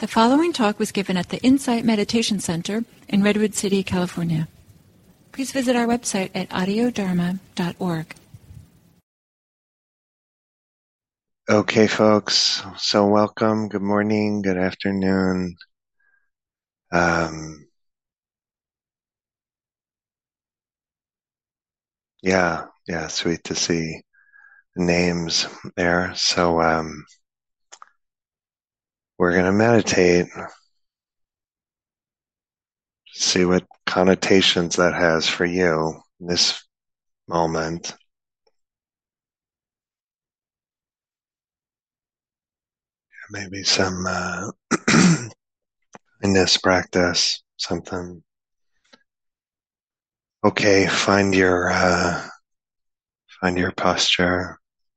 The following talk was given at the Insight Meditation Center in Redwood City, California. Please visit our website at audiodharma.org. Okay, folks. So welcome. Good morning. Good afternoon. Sweet to see the names there. So we're going to meditate, see what connotations that has for you in this moment. Maybe some kindness practice, something. Okay, find your posture.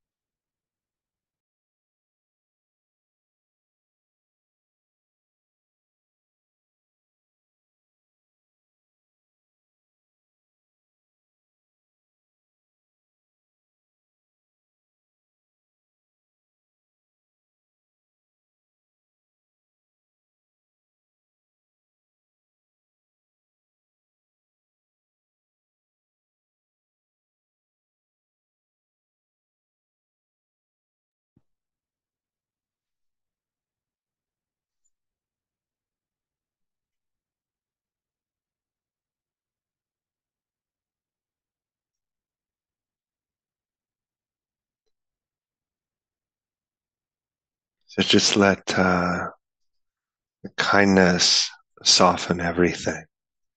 So just let the kindness soften everything.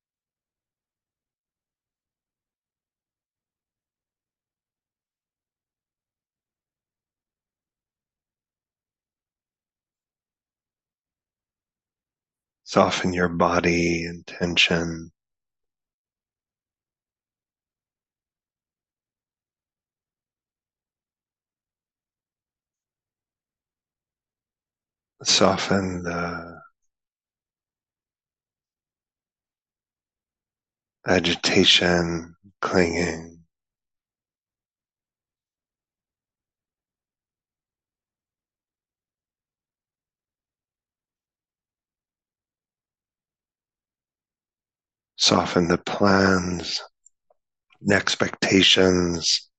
Soften your body and tension. Soften the agitation, clinging. Soften the plans and expectations.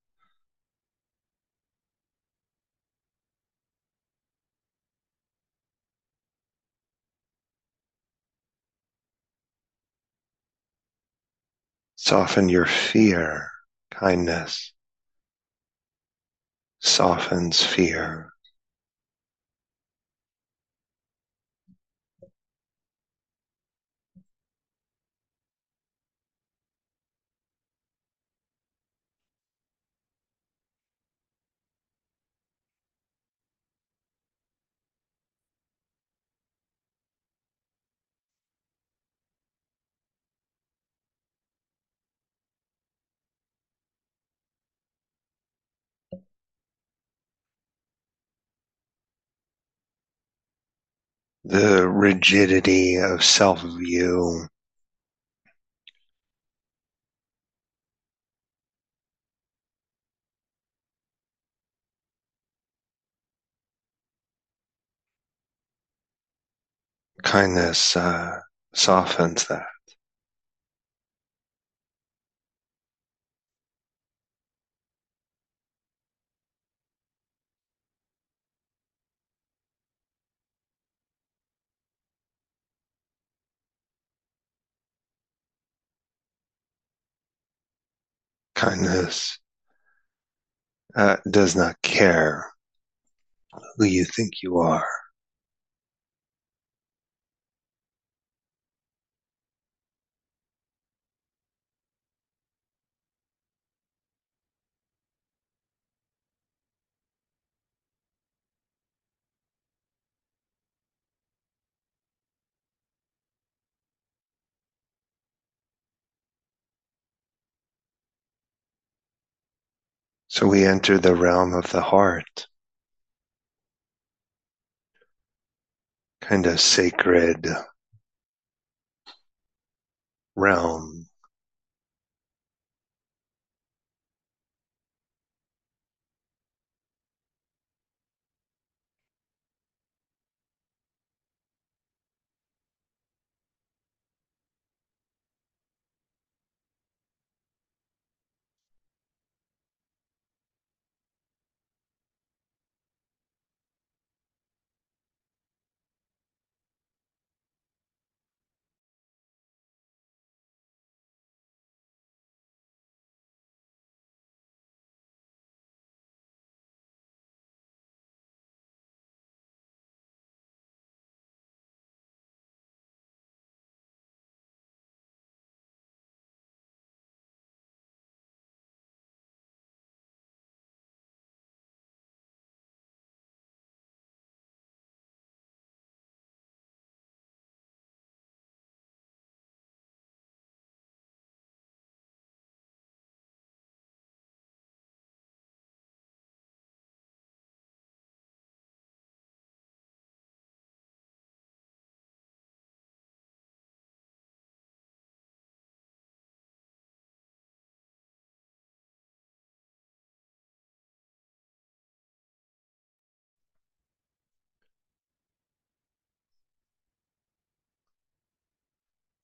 Soften your fear. Kindness softens fear. The rigidity of self-view. Kindness softens that. Kindness does not care who you think you are. So we enter the realm of the heart, kind of sacred realm.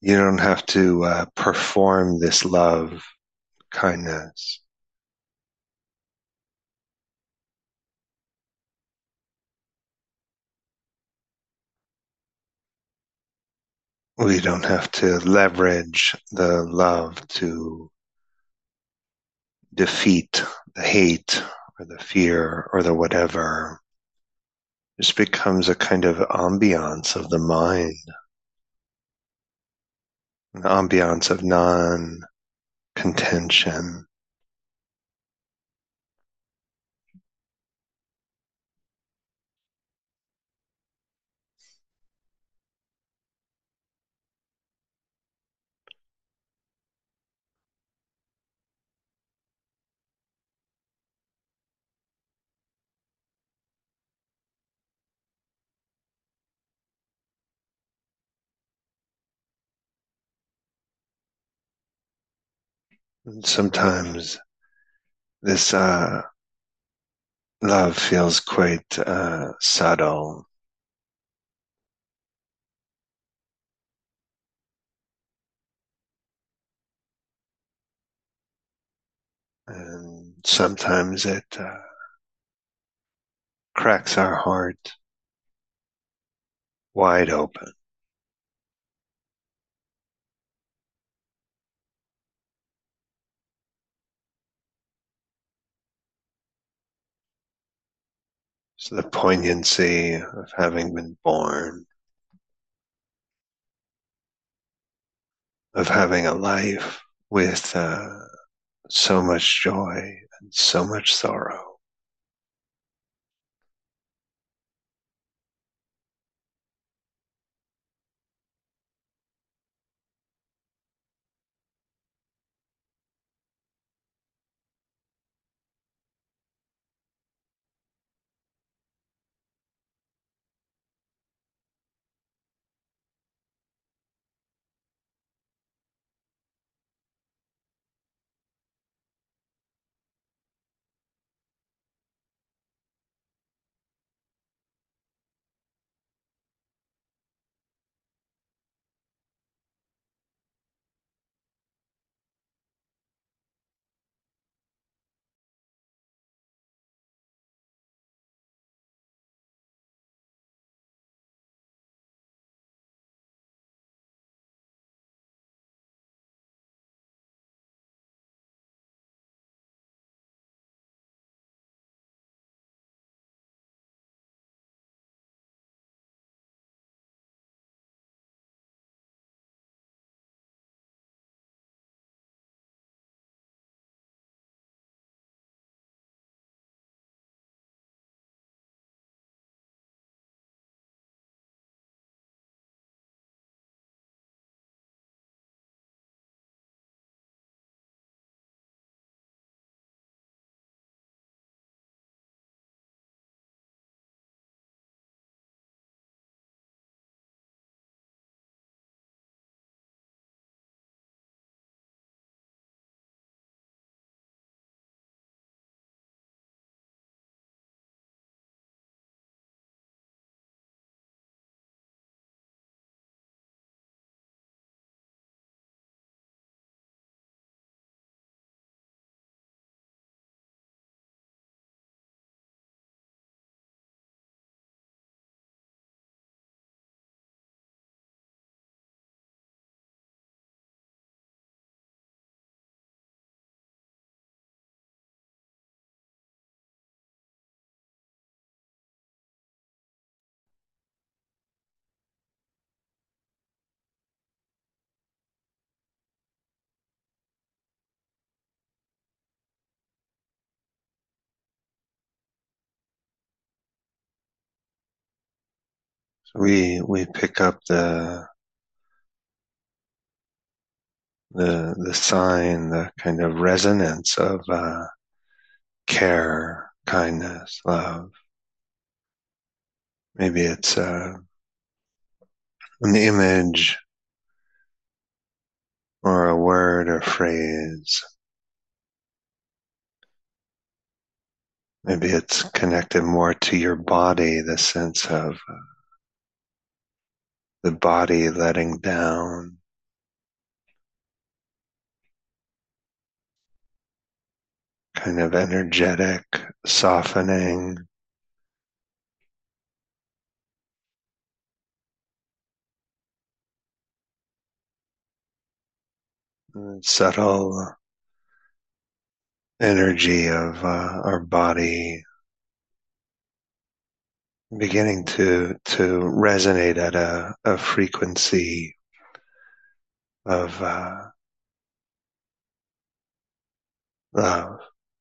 You don't have to perform this love, kindness. We don't have to leverage the love to defeat the hate or the fear or the whatever. It just becomes a kind of ambiance of the mind, an ambiance of non-contention. And sometimes this love feels quite subtle. And sometimes it cracks our heart wide open. So the poignancy of having been born, of having a life with so much joy and so much sorrow. So we pick up the sign, the kind of resonance of care, kindness, love. Maybe it's an image or a word or phrase. Maybe it's connected more to your body, the sense of the body letting down, kind of energetic softening, subtle energy of our body beginning to resonate at a frequency of love.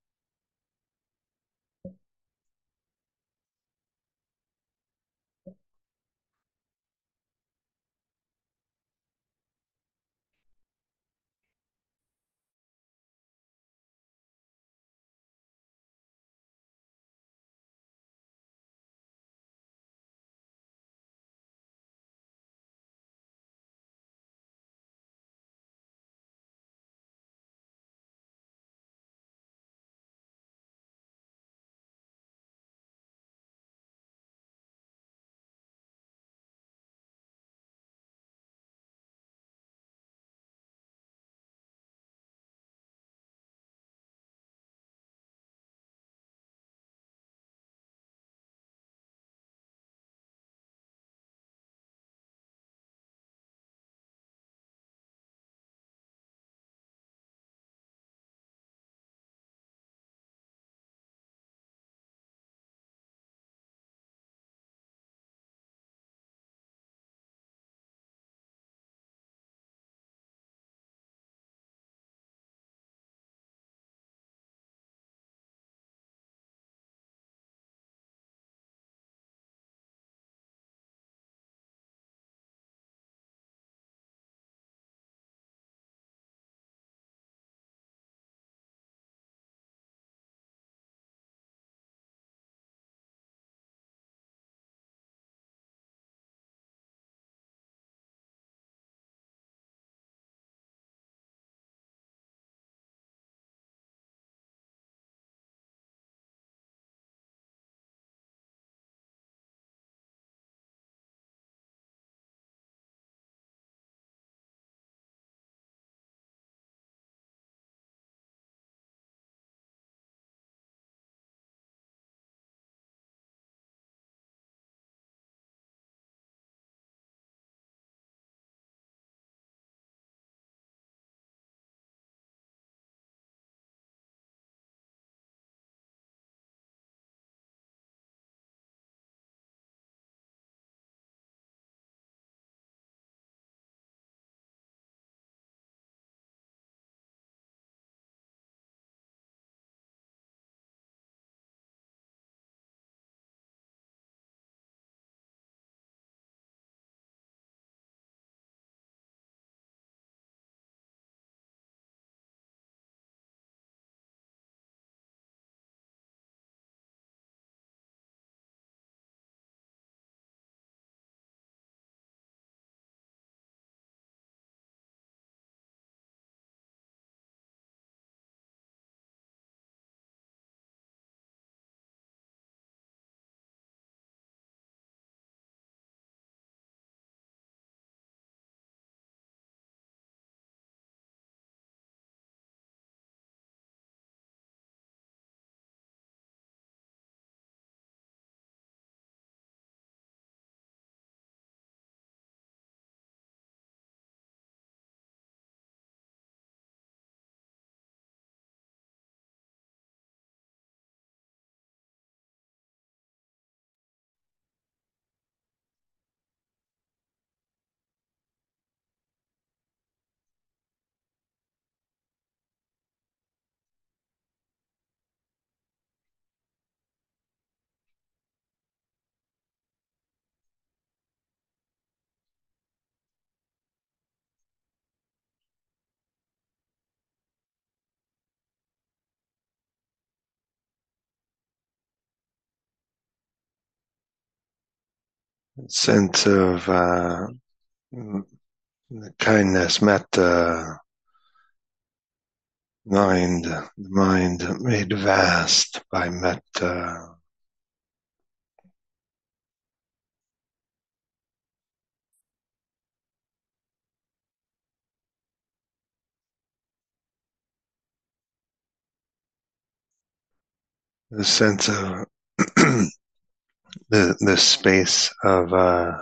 Sense of kindness, metta, the mind made vast by metta. the sense of the space of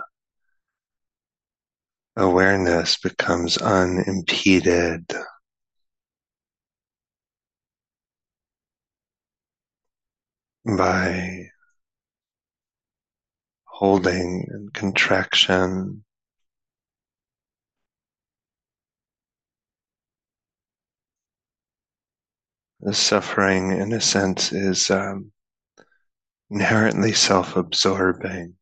awareness becomes unimpeded by holding and contraction. The suffering, in a sense, is inherently self-absorbing.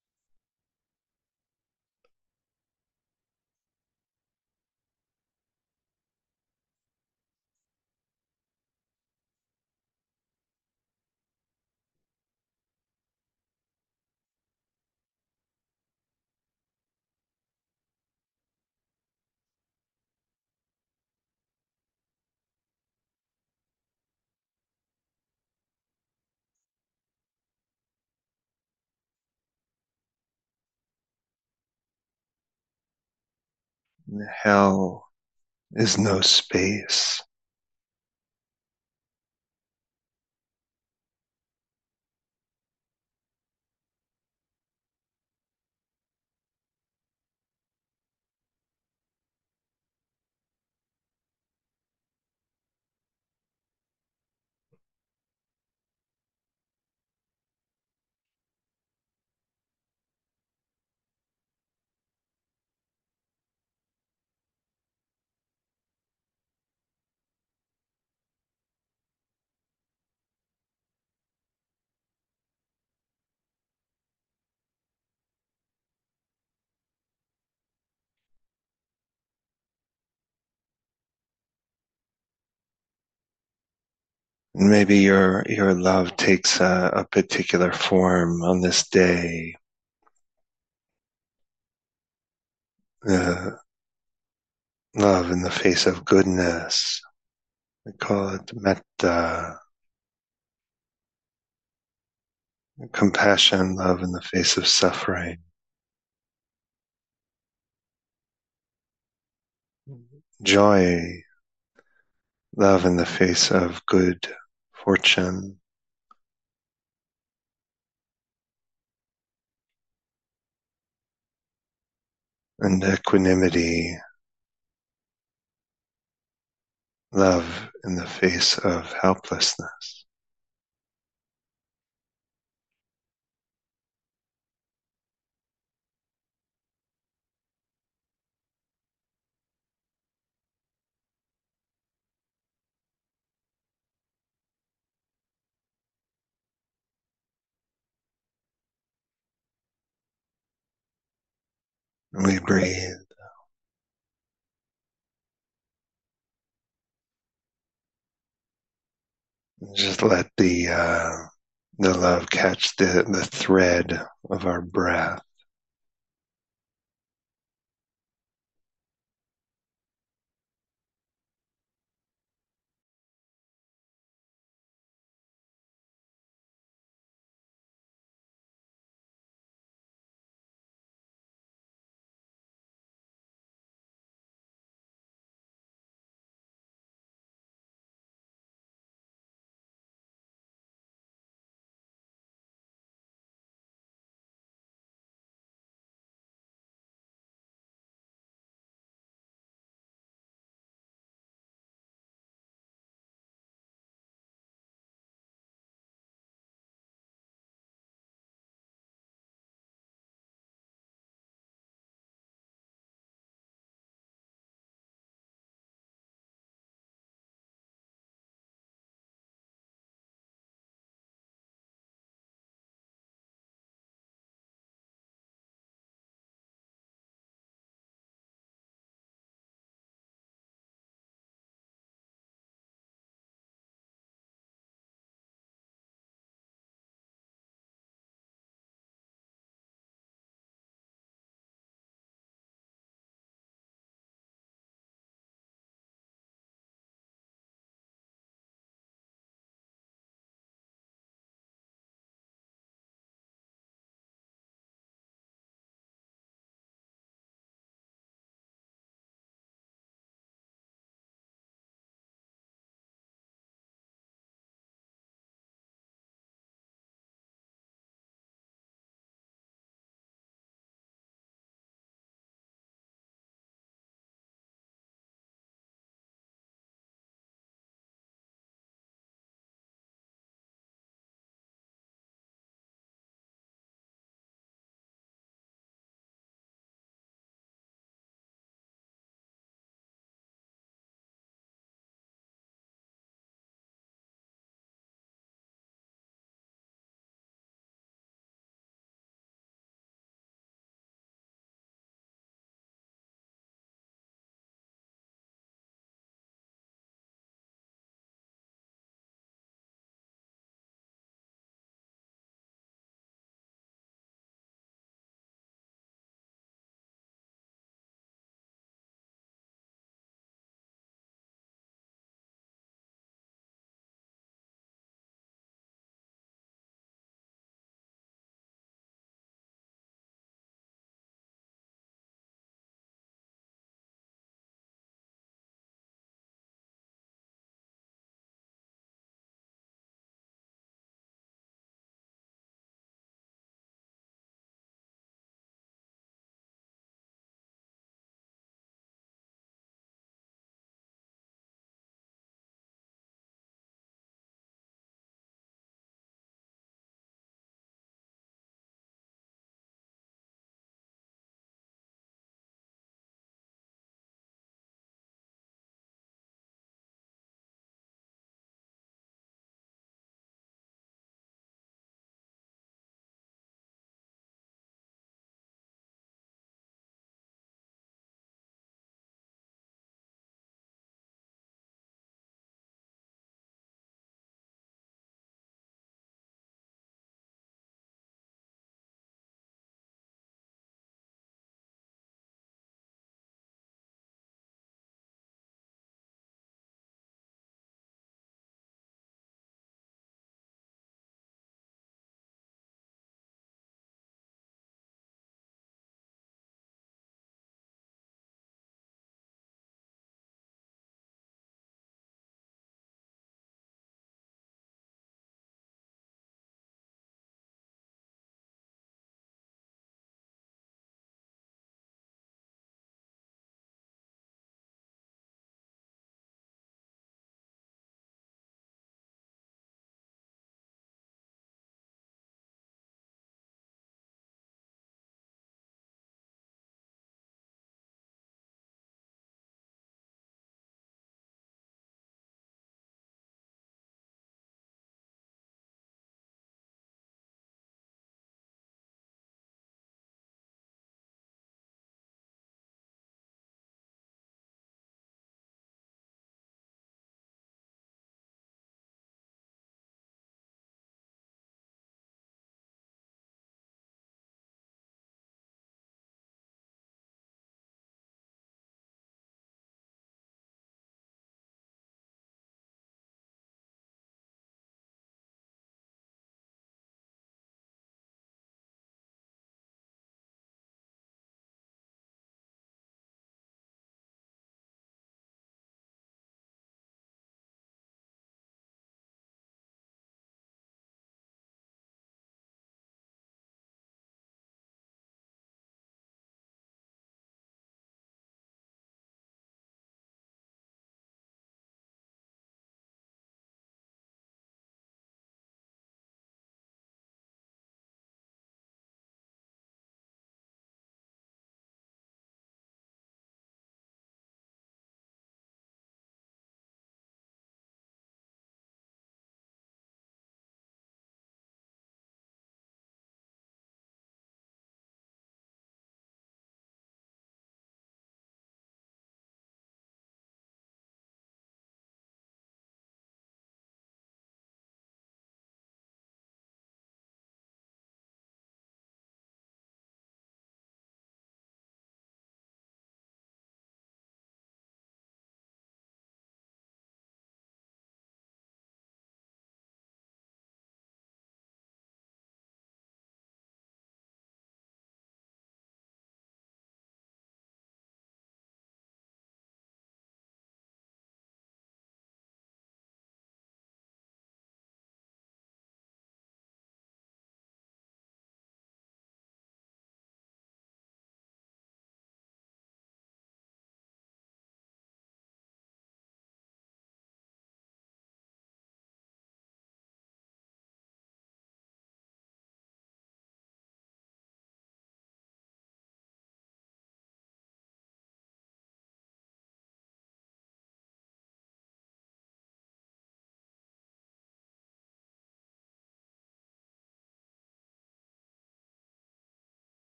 Hell is no space. And maybe your love takes a particular form on this day. Love in the face of goodness. We call it metta. Compassion, love in the face of suffering. Joy, love in the face of good fortune. And equanimity, love in the face of helplessness. And we breathe. Just let the love catch the thread of our breath.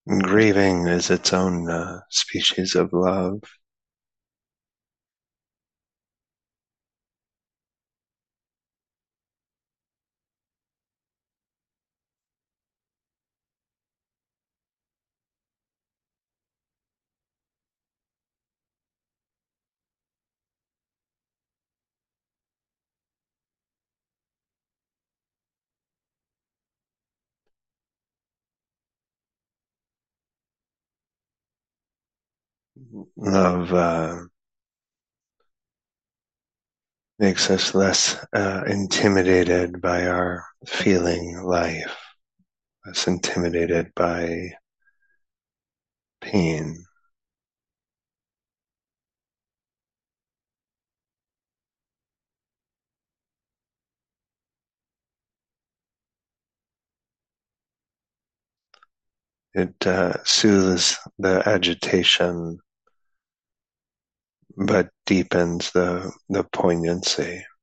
Grieving is its own species of love. Love makes us less intimidated by our feeling life, less intimidated by pain. It soothes the agitation, but deepens the poignancy.